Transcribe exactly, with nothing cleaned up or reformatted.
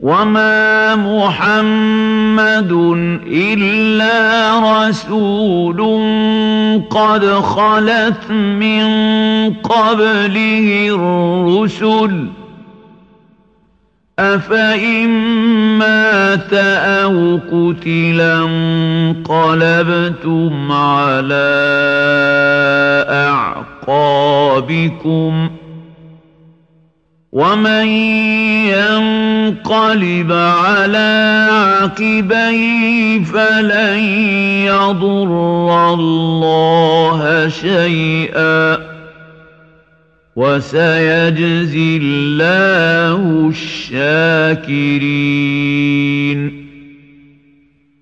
وَمَا مُحَمَّدٌ إِلَّا رَسُولٌ قَدْ خَلَتْ مِن قَبْلِهِ الرُّسُلُ ۚ أَفَإِن مَّاتَ أَوْ قُتِلَ انقَلَبْتُمْ عَلَىٰ أَعْقَابِكُمْ ۚ وَمَن يَنقَلِبْ عَلَىٰ عَقِبَيْهِ فَلَن يَضُرَّ اللَّهَ شَيْئًا ۗ وَسَيَجْزِي اللَّهُ الشَّاكِرِينَ